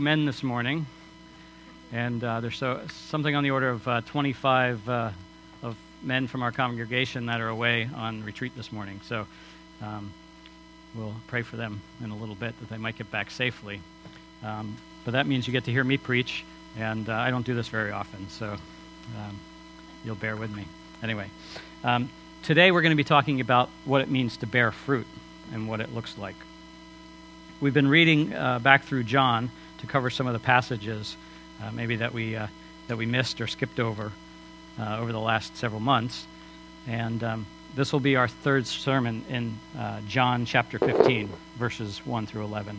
men this morning, and there's something on the order of 25 of men from our congregation that are away on retreat this morning. So we'll pray for them in a little bit that they might get back safely. But that means you get to hear me preach, and I don't do this very often, so you'll bear with me. Anyway, today we're going to be talking about what it means to bear fruit and what it looks like. We've been reading back through John to cover some of the passages maybe that we missed or skipped over the last several months. And this will be our third sermon in John chapter 15, verses 1 through 11.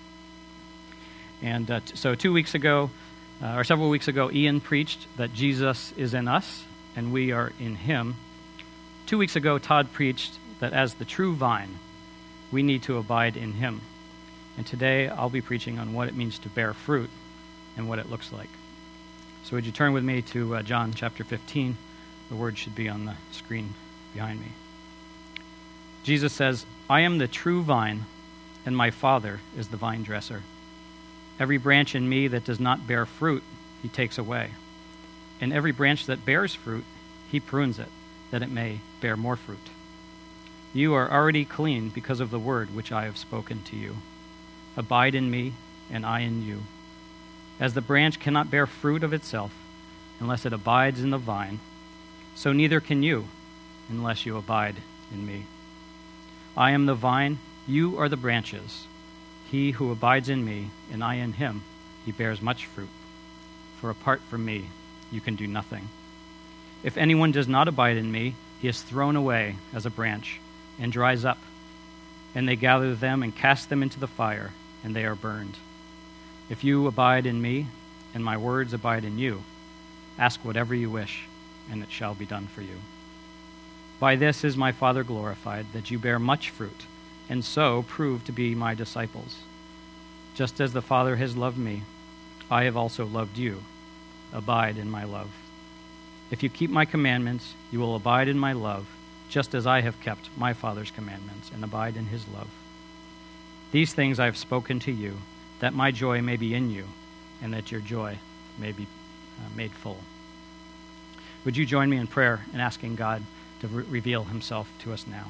And so 2 weeks ago, or several weeks ago, Ian preached that Jesus is in us and we are in him. 2 weeks ago, Todd preached that as the true vine, we need to abide in him. And today I'll be preaching on what it means to bear fruit and what it looks like. So would you turn with me to John chapter 15? The word should be on the screen behind me. Jesus says, "I am the true vine, and my Father is the vine dresser. Every branch in me that does not bear fruit, he takes away. And every branch that bears fruit, he prunes it, that it may bear more fruit. You are already clean because of the word which I have spoken to you. Abide in me, and I in you. As the branch cannot bear fruit of itself unless it abides in the vine, so neither can you unless you abide in me. I am the vine, you are the branches. He who abides in me, and I in him, he bears much fruit. For apart from me, you can do nothing. If anyone does not abide in me, he is thrown away as a branch and dries up. And they gather them and cast them into the fire, and they are burned. If you abide in me, and my words abide in you, ask whatever you wish, and it shall be done for you. By this is my Father glorified, that you bear much fruit, and so prove to be my disciples. Just as the Father has loved me, I have also loved you. Abide in my love. If you keep my commandments, you will abide in my love, just as I have kept my Father's commandments and abide in his love. These things I have spoken to you, that my joy may be in you, and that your joy may be made full." Would you join me in prayer and asking God to reveal himself to us now?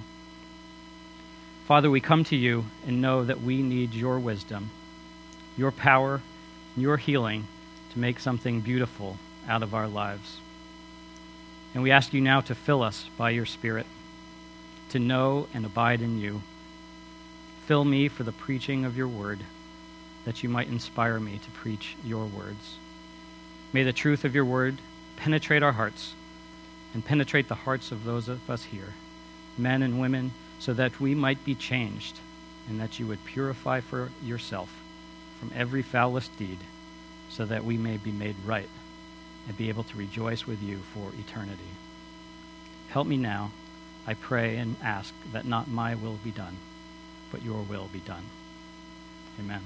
Father, we come to you and know that we need your wisdom, your power, and your healing to make something beautiful out of our lives. And we ask you now to fill us by your Spirit, to know and abide in you. Fill me for the preaching of your word, that you might inspire me to preach your words. May the truth of your word penetrate our hearts and penetrate the hearts of those of us here, men and women, so that we might be changed and that you would purify for yourself from every foulest deed, so that we may be made right and be able to rejoice with you for eternity. Help me now, I pray and ask that not my will be done, but your will be done. Amen.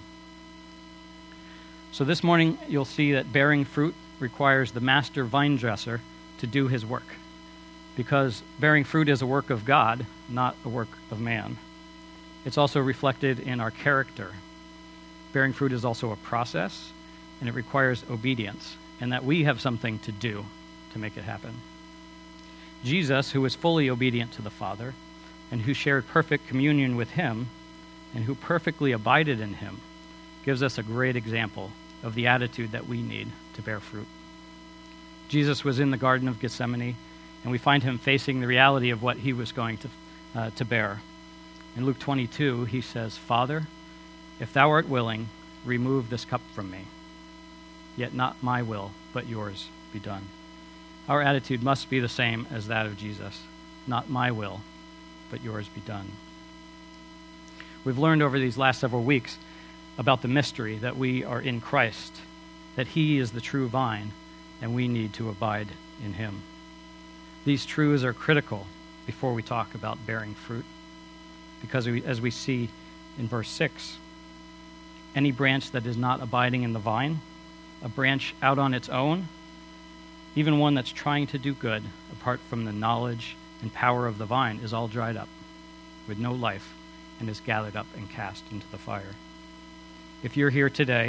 So this morning you'll see that bearing fruit requires the master vine dresser to do his work, because bearing fruit is a work of God, not a work of man. It's also reflected in our character. Bearing fruit is also a process, and it requires obedience, and that we have something to do to make it happen. Jesus, who was fully obedient to the Father, and who shared perfect communion with him, and who perfectly abided in him, gives us a great example of the attitude that we need to bear fruit. Jesus was in the Garden of Gethsemane, and we find him facing the reality of what he was going to bear. In Luke 22, he says, "Father, if thou art willing, remove this cup from me. Yet not my will, but yours be done." Our attitude must be the same as that of Jesus. Not my will, but yours be done. We've learned over these last several weeks about the mystery that we are in Christ, that he is the true vine, and we need to abide in him. These truths are critical before we talk about bearing fruit, because as we see in verse 6, any branch that is not abiding in the vine, a branch out on its own, even one that's trying to do good, apart from the knowledge and power of the vine, is all dried up with no life and is gathered up and cast into the fire. If you're here today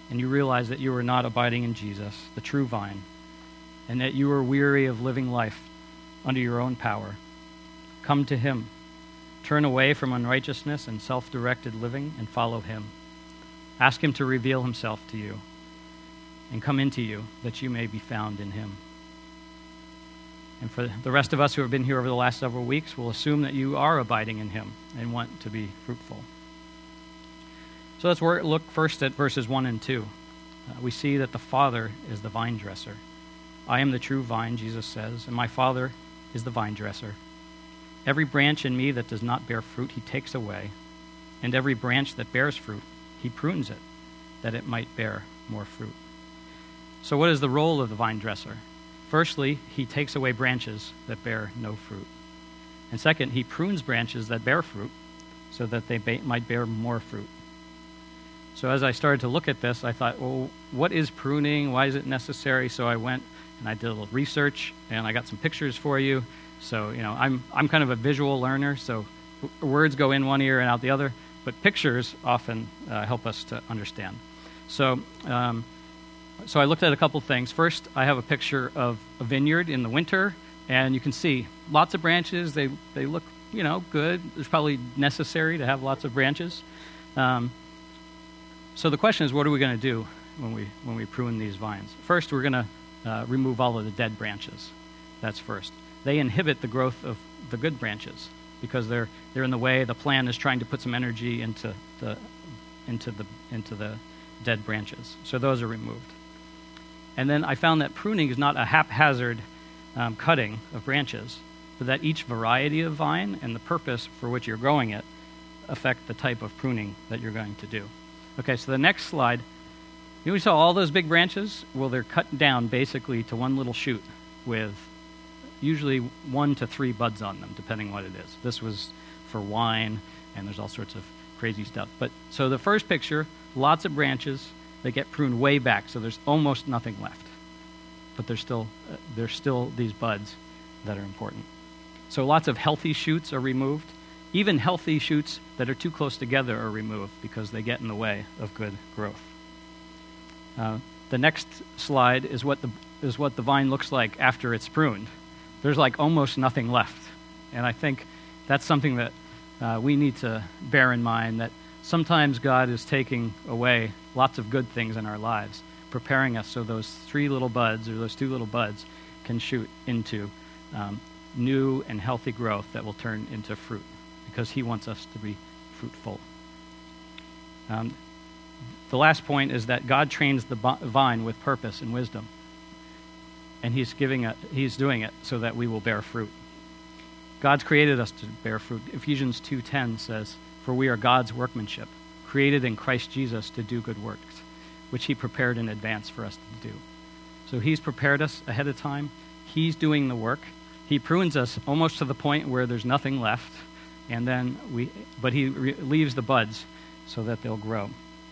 and you realize that you are not abiding in Jesus, the true vine, and that you are weary of living life under your own power, come to him. Turn away from unrighteousness and self-directed living and follow him. Ask him to reveal himself to you and come into you that you may be found in him. And for the rest of us who have been here over the last several weeks, we'll assume that you are abiding in him and want to be fruitful. So let's look first at verses 1 and 2. We see that the Father is the vine dresser. I am the true vine, Jesus says, and my Father is the vine dresser. Every branch in me that does not bear fruit, he takes away, and every branch that bears fruit, he prunes it, that it might bear more fruit. So what is the role of the vine dresser? Firstly, he takes away branches that bear no fruit. And second, he prunes branches that bear fruit so that they might bear more fruit. So as I started to look at this, I thought, well, what is pruning? Why is it necessary? So I went and I did a little research, and I got some pictures for you. So, I'm kind of a visual learner, so words go in one ear and out the other, but pictures often help us to understand. So I looked at a couple things. First, I have a picture of a vineyard in the winter, and you can see lots of branches. They look, good. It's probably necessary to have lots of branches. So the question is, what are we going to do when we prune these vines? First, we're going to remove all of the dead branches. That's first. They inhibit the growth of the good branches because they're in the way. The plant is trying to put some energy into the dead branches. So those are removed. And then I found that pruning is not a haphazard cutting of branches, but that each variety of vine and the purpose for which you're growing it affect the type of pruning that you're going to do. Okay, so the next slide, we saw all those big branches? Well, they're cut down basically to one little shoot with usually 1 to 3 buds on them, depending what it is. This was for wine, and there's all sorts of crazy stuff. But so the first picture, lots of branches, they get pruned way back, so there's almost nothing left. But there's still these buds that are important. So lots of healthy shoots are removed. Even healthy shoots that are too close together are removed because they get in the way of good growth. The next slide is what the vine looks like after it's pruned. There's like almost nothing left. And I think that's something that we need to bear in mind, that sometimes God is taking away lots of good things in our lives, preparing us so those 3 little buds or those 2 little buds can shoot into new and healthy growth that will turn into fruit because he wants us to be fruitful. The last point is that God trains the vine with purpose and wisdom. And he's doing it so that we will bear fruit. God's created us to bear fruit. Ephesians 2:10 says, "For we are God's workmanship, created in Christ Jesus to do good works, which he prepared in advance for us to do." So he's prepared us ahead of time. He's doing the work. He prunes us almost to the point where there's nothing left, and then but he leaves the buds so that they'll grow.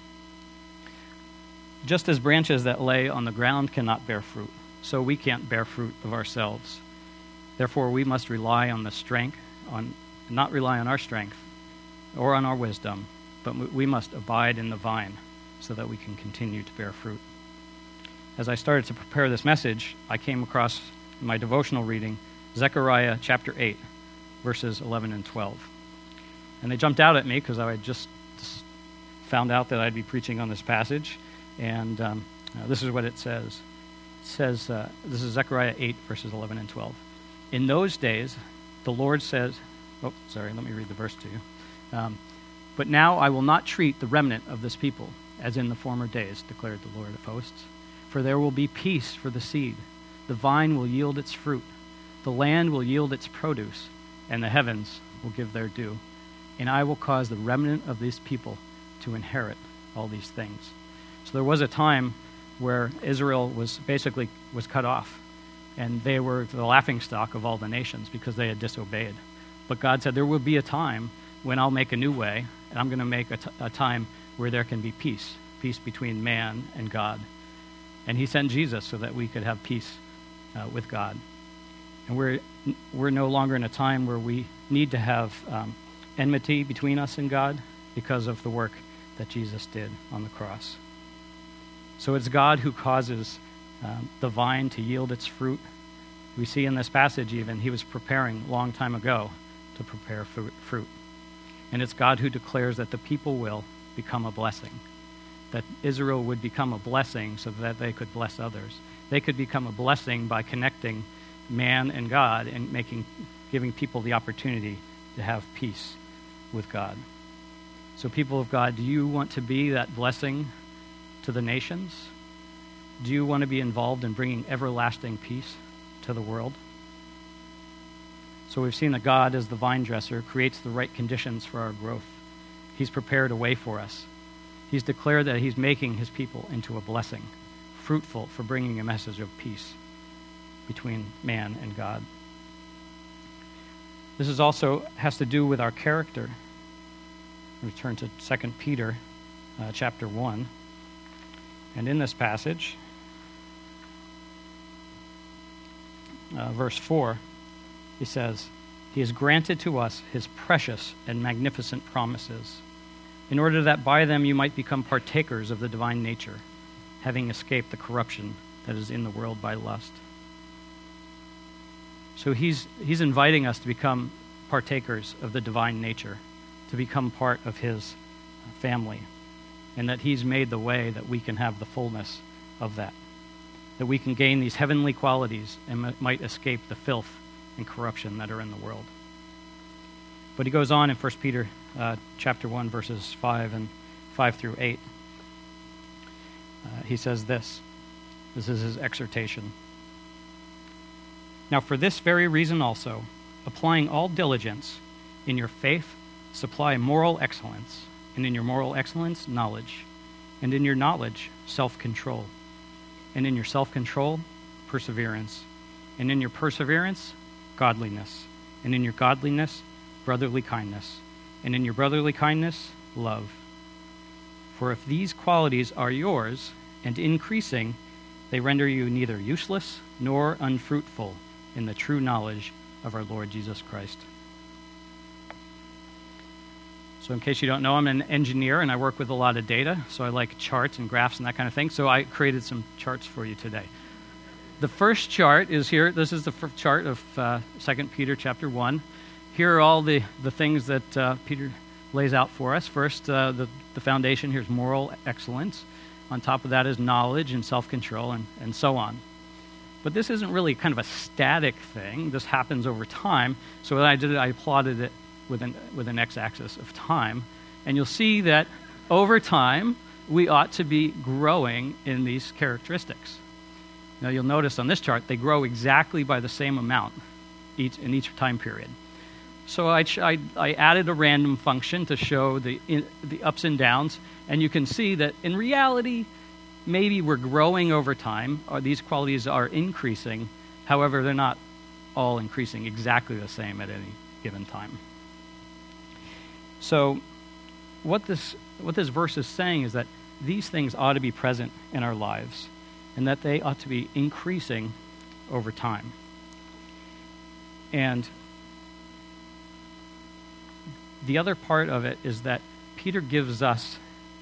Just as branches that lay on the ground cannot bear fruit, so we can't bear fruit of ourselves. Therefore, we must not rely on our strength or on our wisdom, but we must abide in the vine so that we can continue to bear fruit. As I started to prepare this message, I came across in my devotional reading Zechariah chapter 8, verses 11 and 12. And they jumped out at me because I had just found out that I'd be preaching on this passage. And this is what it says. It says, this is Zechariah 8, verses 11 and 12. In those days, the Lord says, let me read the verse to you. But now I will not treat the remnant of this people as in the former days, declared the Lord of hosts. For there will be peace for the seed. The vine will yield its fruit. The land will yield its produce, and the heavens will give their due. And I will cause the remnant of this people to inherit all these things. So there was a time where Israel was cut off, and they were the laughingstock of all the nations because they had disobeyed. But God said, there will be a time when I'll make a new way, and I'm going to make a time where there can be peace between man and God. And he sent Jesus so that we could have peace with God. And we're no longer in a time where we need to have enmity between us and God because of the work that Jesus did on the cross. So it's God who causes the vine to yield its fruit. We see in this passage even, he was preparing a long time ago to prepare fruit. And it's God who declares that the people will become a blessing, that Israel would become a blessing so that they could bless others. They could become a blessing by connecting man and God and giving people the opportunity to have peace with God. So people of God, do you want to be that blessing to the nations? Do you want to be involved in bringing everlasting peace to the world? So we've seen that God, as the vine dresser, creates the right conditions for our growth. He's prepared a way for us. He's declared that he's making his people into a blessing, fruitful for bringing a message of peace between man and God. This is also has to do with our character. We turn to 2 Peter chapter 1. And in this passage, verse 4, he says, "He has granted to us his precious and magnificent promises, in order that by them you might become partakers of the divine nature, having escaped the corruption that is in the world by lust." So he's inviting us to become partakers of the divine nature, to become part of his family, and that he's made the way that we can have the fullness of that we can gain these heavenly qualities and might escape the filth and corruption that are in the world. But he goes on in 1 Peter chapter 1, verses 5 through 8. He says this. This is his exhortation. "Now for this very reason also, applying all diligence, in your faith supply moral excellence, and in your moral excellence knowledge, and in your knowledge self-control, and in your self-control perseverance, and in your perseverance godliness, and in your godliness brotherly kindness, and in your brotherly kindness love. For if these qualities are yours and increasing, they render you neither useless nor unfruitful in the true knowledge of our Lord Jesus Christ." So in case you don't know, I'm an engineer and I work with a lot of data, so I like charts and graphs and that kind of thing. So I created some charts for you today. The first chart is here. This is the chart of 2 Peter chapter 1. Here are all the things that Peter lays out for us. First, the foundation here is moral excellence. On top of that is knowledge and self-control and so on. But this isn't really kind of a static thing. This happens over time. So what I did, I plotted it with an x-axis of time. And you'll see that over time, we ought to be growing in these characteristics. Now you'll notice on this chart, they grow exactly by the same amount in each time period. So I added a random function to show the ups and downs. And you can see that in reality, maybe we're growing over time, or these qualities are increasing. However, they're not all increasing exactly the same at any given time. So what this verse is saying is that these things ought to be present in our lives and that they ought to be increasing over time. And the other part of it is that Peter gives us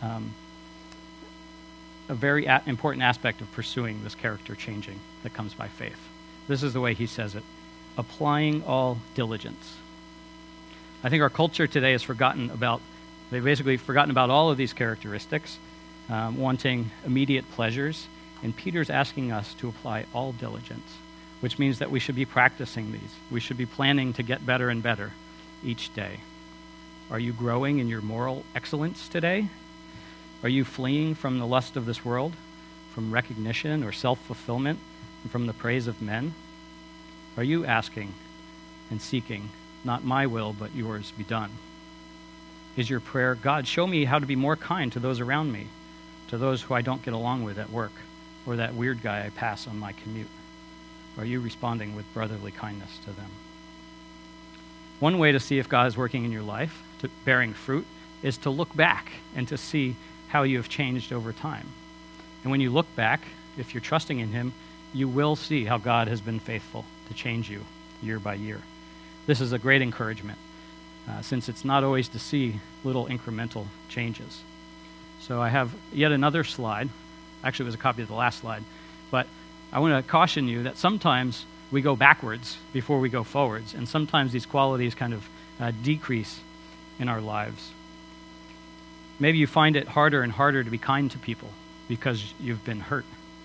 a very important aspect of pursuing this character changing that comes by faith. This is the way he says it: applying all diligence. I think our culture today has they've basically forgotten about all of these characteristics, wanting immediate pleasures, and Peter's asking us to apply all diligence, which means that we should be practicing these. We should be planning to get better and better each day. Are you growing in your moral excellence today? Are you fleeing from the lust of this world, from recognition or self-fulfillment, and from the praise of men? Are you asking and seeking, not my will, but yours be done? Is your prayer, God, show me how to be more kind to those around me, to those who I don't get along with at work, or that weird guy I pass on my commute? Are you responding with brotherly kindness to them? One way to see if God is working in your life, to bearing fruit, is to look back and to see how you have changed over time. And when you look back, if you're trusting in him, you will see how God has been faithful to change you year by year. This is a great encouragement, since it's not always to see little incremental changes. So I have yet another slide Actually, it was a copy of the last slide. But I want to caution you that sometimes we go backwards before we go forwards, and sometimes these qualities kind of decrease in our lives. Maybe you find it harder and harder to be kind to people because you've been hurt.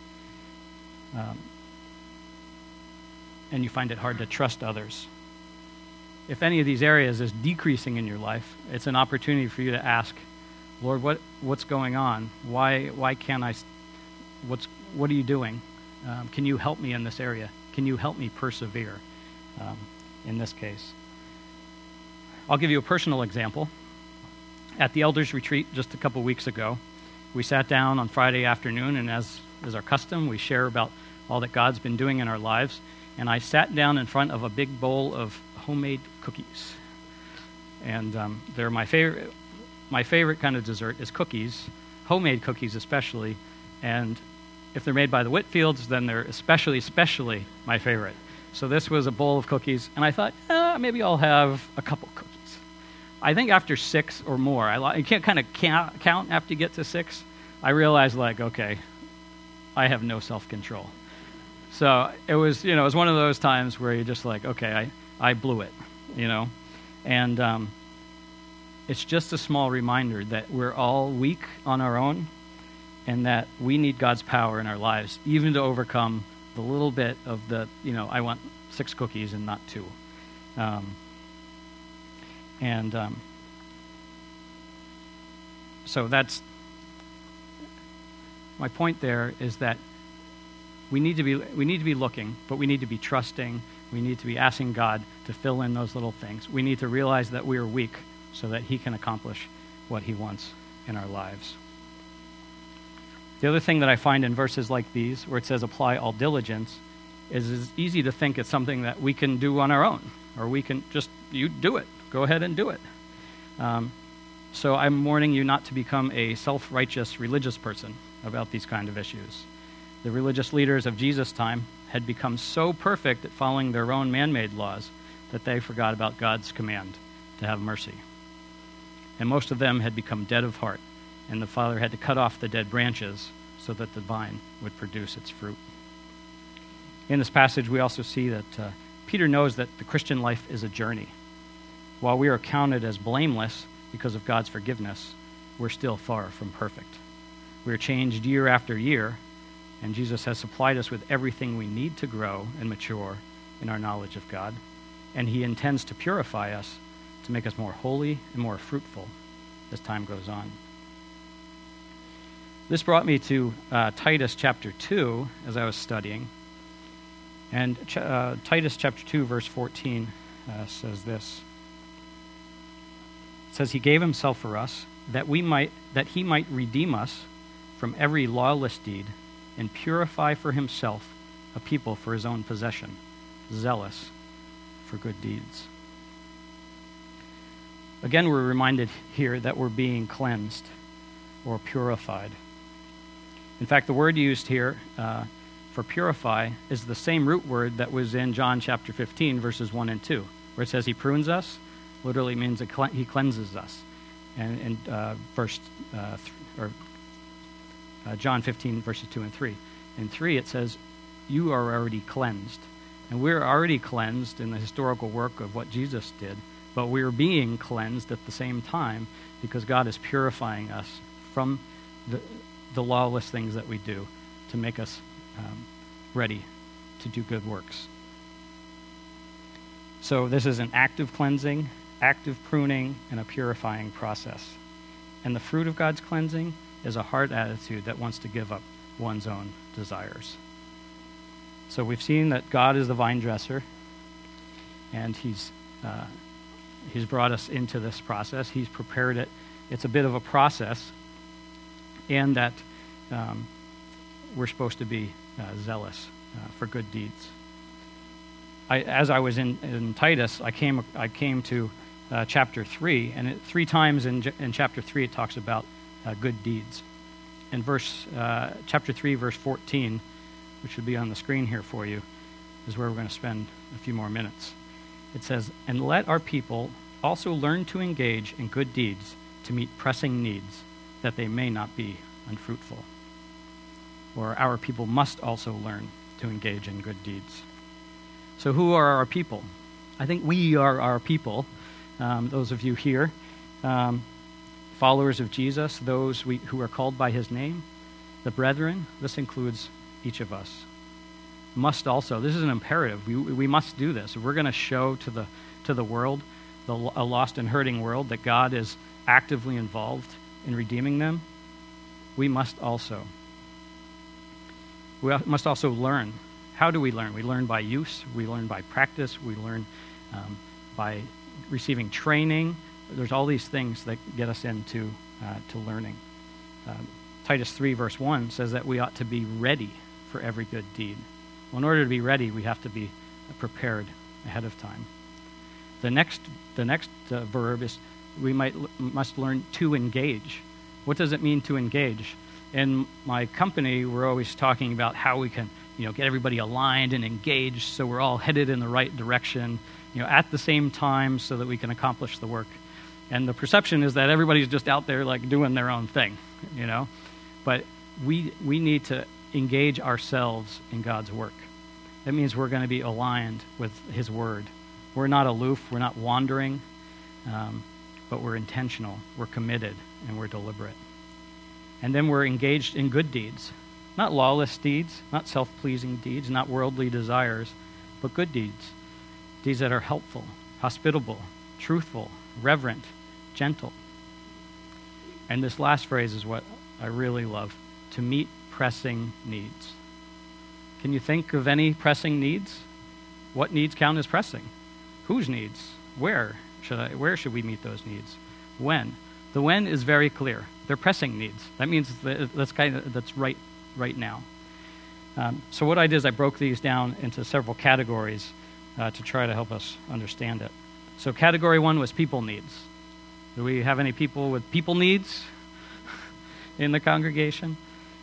And you find it hard to trust others. If any of these areas is decreasing in your life, it's an opportunity for you to ask, Lord, what's going on? Why can't I? What are you doing? Can you help me in this area? Can you help me persevere in this case? I'll give you a personal example. At the elders retreat just a couple weeks ago, we sat down on Friday afternoon, and as is our custom, we share about all that God's been doing in our lives. And I sat down in front of a big bowl of homemade cookies. And they're my favorite. My favorite kind of dessert is cookies, homemade cookies especially. And if they're made by the Whitfields, then they're especially my favorite. So this was a bowl of cookies, and I thought, maybe I'll have a couple cookies. I think after 6 or more, you can't kind of count after you get to 6. I realized, okay, I have no self-control. So it was one of those times where you're just okay, I blew it, And it's just a small reminder that we're all weak on our own and that we need God's power in our lives, even to overcome the little bit of I want 6 cookies and not 2. So that's my point there, is that we need to be looking, but we need to be trusting. We need to be asking God to fill in those little things. We need to realize that we are weak so that he can accomplish what he wants in our lives. The other thing that I find in verses like these, where it says apply all diligence, is it's easy to think it's something that we can do on our own, or we can you do it. Go ahead and do it. So I'm warning you not to become a self-righteous religious person about these kind of issues. The religious leaders of Jesus' time had become so perfect at following their own man-made laws that they forgot about God's command to have mercy. And most of them had become dead of heart, and the Father had to cut off the dead branches so that the vine would produce its fruit. In this passage, we also see that Peter knows that the Christian life is a journey. While we are counted as blameless because of God's forgiveness, we're still far from perfect. We are changed year after year, and Jesus has supplied us with everything we need to grow and mature in our knowledge of God, and he intends to purify us to make us more holy and more fruitful as time goes on. This brought me to Titus chapter 2 as I was studying. And Titus chapter 2, verse 14 says this. It says, he gave himself for us that he might redeem us from every lawless deed and purify for himself a people for his own possession, zealous for good deeds. Again, we're reminded here that we're being cleansed or purified. In fact, the word used here for purify is the same root word that was in John chapter 15, verses 1 and 2, where it says he prunes us, literally means he cleanses us. And in John 15, verses 2 and 3. In 3, it says, you are already cleansed. And we're already cleansed in the historical work of what Jesus did, but we're being cleansed at the same time because God is purifying us from the lawless things that we do to make us ready to do good works. So this is an active cleansing, active pruning, and a purifying process. And the fruit of God's cleansing is a heart attitude that wants to give up one's own desires. So we've seen that God is the vine dresser, and he's brought us into this process. He's prepared it. It's a bit of a process, and that we're supposed to be zealous for good deeds. As I was in Titus, I came to chapter 3, and 3 times in chapter 3 it talks about good deeds. In chapter 3, verse 14, which should be on the screen here for you, is where we're going to spend a few more minutes. It says, and let our people also learn to engage in good deeds to meet pressing needs, that they may not be unfruitful. or our people must also learn to engage in good deeds. So who are our people? I think we are our people, those of you here, followers of Jesus, those who are called by his name, the brethren. This includes each of us. Must also, this is an imperative. We must do this. If we're going to show to the world, a lost and hurting world, that God is actively involved in redeeming them, we must also learn. How do we learn? We learn by use. We learn by practice. We learn by receiving training. There's all these things that get us into to learning. Titus 3, verse 1 says that we ought to be ready for every good deed. Well, in order to be ready, we have to be prepared ahead of time. The next verb is must learn to engage. What does it mean to engage? In my company, we're always talking about how we can, get everybody aligned and engaged so we're all headed in the right direction, at the same time so that we can accomplish the work. And the perception is that everybody's just out there like doing their own thing, But we need to engage ourselves in God's work. That means we're going to be aligned with his word. We're not aloof, we're not wandering, but we're intentional, we're committed, and we're deliberate. And then we're engaged in good deeds. Not lawless deeds, not self-pleasing deeds, not worldly desires, but good deeds. Deeds that are helpful, hospitable, truthful, reverent, gentle. And this last phrase is what I really love: to meet pressing needs. Can you think of any pressing needs? What needs count as pressing? Whose needs? Where should we meet those needs? When? The when is very clear. They're pressing needs. That means that's right now. So what I did is I broke these down into several categories to try to help us understand it. So category 1 was people needs. Do we have any people with people needs in the congregation?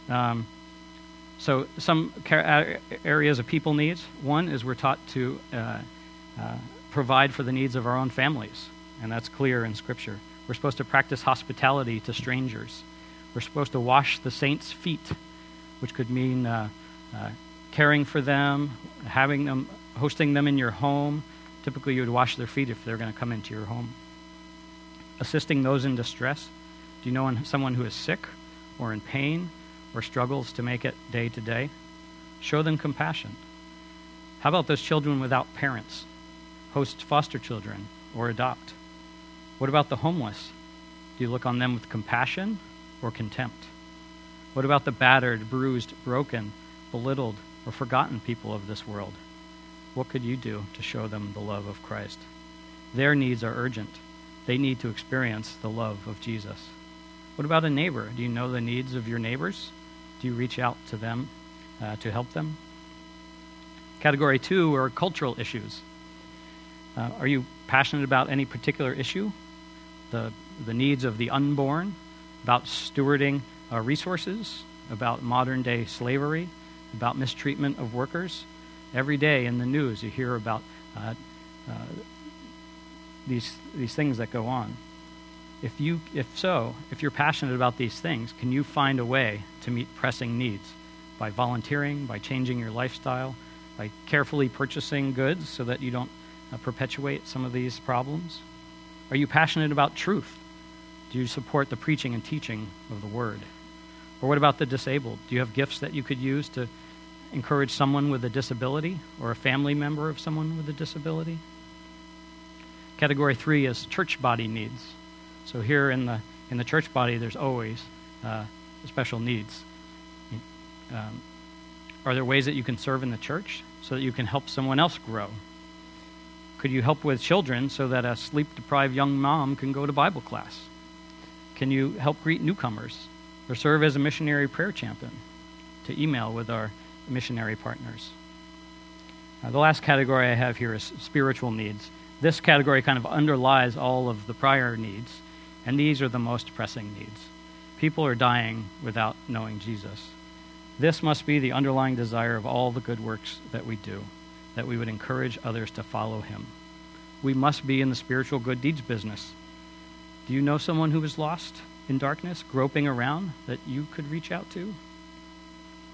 So some areas of people needs. One is we're taught to provide for the needs of our own families, and that's clear in Scripture. We're supposed to practice hospitality to strangers. We're supposed to wash the saints' feet, which could mean caring for them, hosting them in your home. Typically, you would wash their feet if they're going to come into your home. Assisting those in distress. Do you know someone who is sick or in pain or struggles to make it day to day? Show them compassion. How about those children without parents? Host foster children or adopt. What about the homeless? Do you look on them with compassion or contempt? What about the battered, bruised, broken, belittled, or forgotten people of this world? What could you do to show them the love of Christ? Their needs are urgent. They need to experience the love of Jesus. What about a neighbor? Do you know the needs of your neighbors? Do you reach out to them to help them? Category 2 are cultural issues. Are you passionate about any particular issue? The needs of the unborn, about stewarding resources, about modern-day slavery, about mistreatment of workers? Every day in the news you hear about these things that go on. If you're passionate about these things, can you find a way to meet pressing needs by volunteering, by changing your lifestyle, by carefully purchasing goods so that you don't perpetuate some of these problems? Are you passionate about truth? Do you support the preaching and teaching of the word? Or what about the disabled? Do you have gifts that you could use to encourage someone with a disability or a family member of someone with a disability? Category 3 is church body needs. So here in the church body, there's always special needs. Are there ways that you can serve in the church so that you can help someone else grow? Could you help with children so that a sleep-deprived young mom can go to Bible class? Can you help greet newcomers or serve as a missionary prayer champion to email with our missionary partners? The last category I have here is spiritual needs. This category kind of underlies all of the prior needs, and these are the most pressing needs. People are dying without knowing Jesus. This must be the underlying desire of all the good works that we do, that we would encourage others to follow him. We must be in the spiritual good deeds business. Do you know someone who is lost in darkness, groping around, that you could reach out to?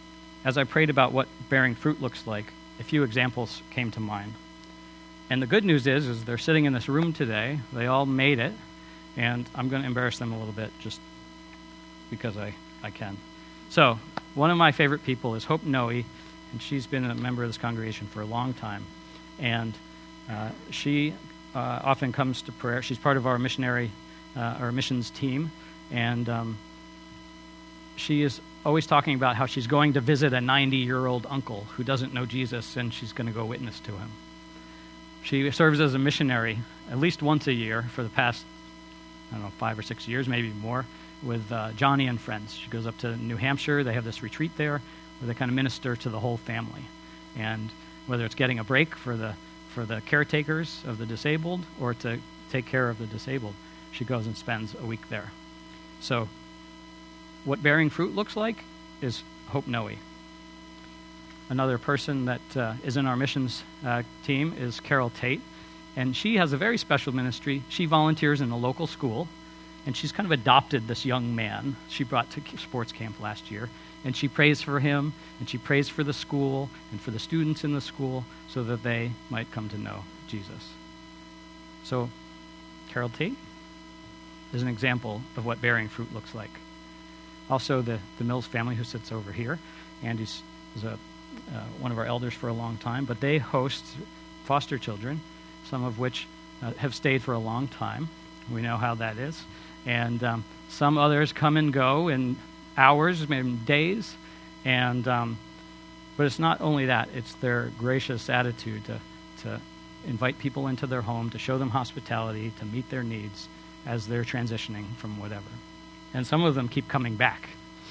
as I prayed about what bearing fruit looks like, a few examples came to mind. And the good news is they're sitting in this room today. They all made it, and I'm going to embarrass them a little bit just because I can. So, one of my favorite people is Hope Noe, and she's been a member of this congregation for a long time. And she often comes to prayer. She's part of our missions team, and she is always talking about how she's going to visit a 90-year-old uncle who doesn't know Jesus, and she's going to go witness to him. She serves as a missionary at least once a year for the past, 5 or 6 years, maybe more, with Johnny and friends. She goes up to New Hampshire. They have this retreat there where they kind of minister to the whole family. And whether it's getting a break for the caretakers of the disabled or to take care of the disabled, she goes and spends a week there. So what bearing fruit looks like is Hope Noe. Another person that is in our missions team is Carol Tate, and she has a very special ministry. She volunteers in a local school, and she's kind of adopted this young man she brought to sports camp last year, and she prays for him, and she prays for the school and for the students in the school so that they might come to know Jesus. So Carol Tate is an example of what bearing fruit looks like. Also, the Mills family, who sits over here, Andy's is one of our elders for a long time, but they host foster children, some of which have stayed for a long time. We know how that is. And some others come and go in hours, maybe days. And but it's not only that, it's their gracious attitude to invite people into their home, to show them hospitality, to meet their needs as they're transitioning from whatever. And some of them keep coming back.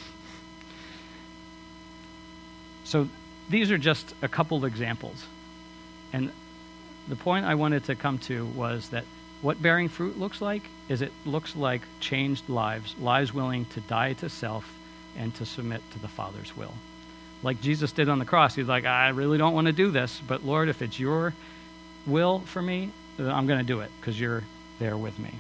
So these are just a couple of examples. And the point I wanted to come to was that what bearing fruit looks like is it looks like changed lives willing to die to self and to submit to the Father's will. Like Jesus did on the cross. He's like, I really don't want to do this, but Lord, if it's your will for me, then I'm going to do it because you're there with me.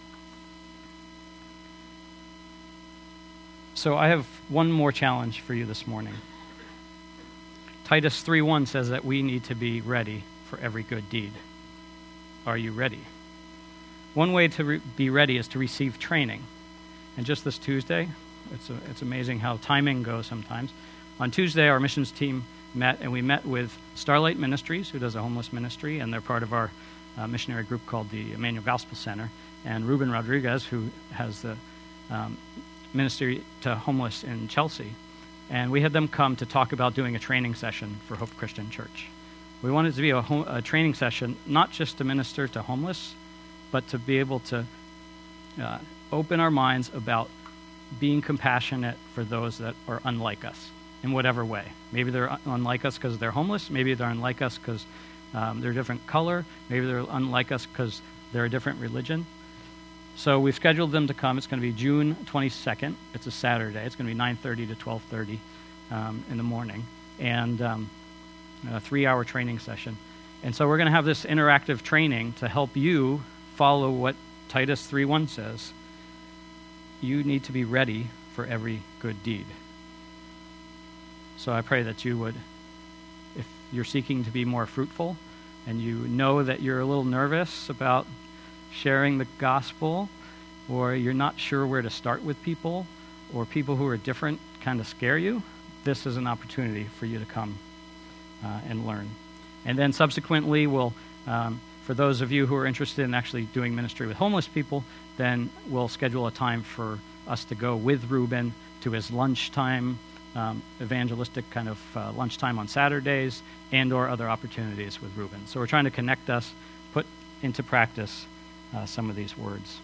So I have one more challenge for you this morning. Titus 3:1 says that we need to be ready for every good deed. Are you ready? One way to be ready is to receive training. And just this Tuesday, it's amazing how timing goes sometimes. On Tuesday, our missions team met, and we met with Starlight Ministries, who does a homeless ministry, and they're part of our missionary group called the Emmanuel Gospel Center, and Ruben Rodriguez, who has the ministry to homeless in Chelsea. And we had them come to talk about doing a training session for Hope Christian Church. We wanted it to be a training session, not just to minister to homeless, but to be able to open our minds about being compassionate for those that are unlike us in whatever way. Maybe they're unlike us because they're homeless. Maybe they're unlike us because they're a different color. Maybe they're unlike us because they're a different religion. So we've scheduled them to come. It's going to be June 22nd. It's a Saturday. It's going to be 9:30 to 12:30 in the morning, and a 3-hour training session. And so we're going to have this interactive training to help you follow what Titus 3:1 says. You need to be ready for every good deed. So I pray that you would, if you're seeking to be more fruitful, and you know that you're a little nervous about sharing the gospel, or you're not sure where to start with people, or people who are different kind of scare you, this is an opportunity for you to come and learn. And then subsequently, we'll, for those of you who are interested in actually doing ministry with homeless people, then we'll schedule a time for us to go with Ruben to his lunchtime, evangelistic kind of lunchtime on Saturdays, and or other opportunities with Ruben. So we're trying to connect us, put into practice some of these words.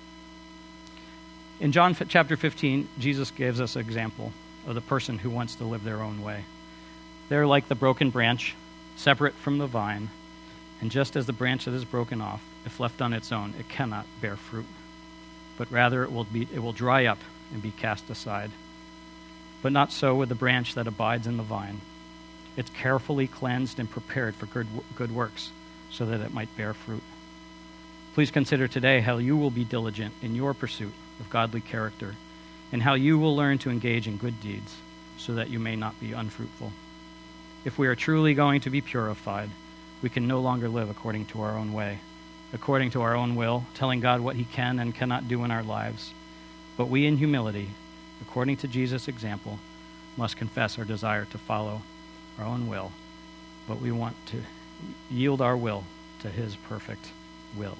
In John chapter 15, Jesus gives us an example of the person who wants to live their own way. They're like the broken branch, separate from the vine, and just as the branch that is broken off, if left on its own, it cannot bear fruit, but rather it will dry up and be cast aside. But not so with the branch that abides in the vine. It's carefully cleansed and prepared for good works, so that it might bear fruit. Please consider today how you will be diligent in your pursuit of godly character, and how you will learn to engage in good deeds, so that you may not be unfruitful. If we are truly going to be purified, we can no longer live according to our own way, according to our own will, telling God what he can and cannot do in our lives. But we in humility, according to Jesus' example, must confess our desire to follow our own will, but we want to yield our will to his perfect will.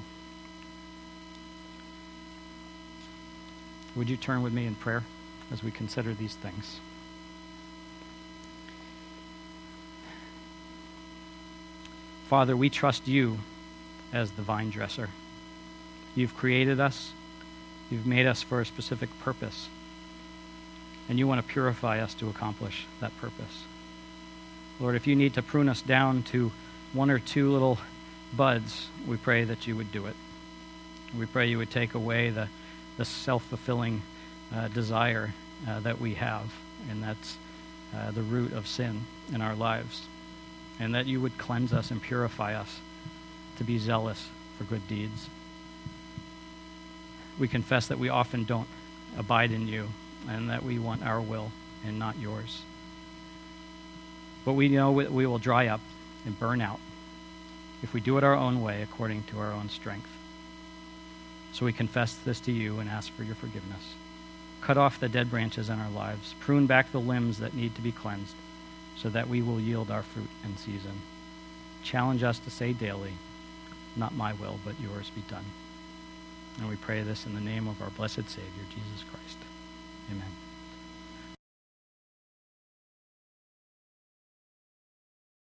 Would you turn with me in prayer as we consider these things? Father, we trust you as the vine dresser. You've created us. You've made us for a specific purpose. And you want to purify us to accomplish that purpose. Lord, if you need to prune us down to one or two little buds, we pray that you would do it. We pray you would take away the self-fulfilling desire that we have, and that's the root of sin in our lives, and that you would cleanse us and purify us to be zealous for good deeds. We confess that we often don't abide in you, and that we want our will and not yours. But we know we will dry up and burn out if we do it our own way according to our own strength. So we confess this to you and ask for your forgiveness. Cut off the dead branches in our lives. Prune back the limbs that need to be cleansed so that we will yield our fruit in season. Challenge us to say daily, not my will, but yours be done. And we pray this in the name of our blessed Savior, Jesus Christ. Amen.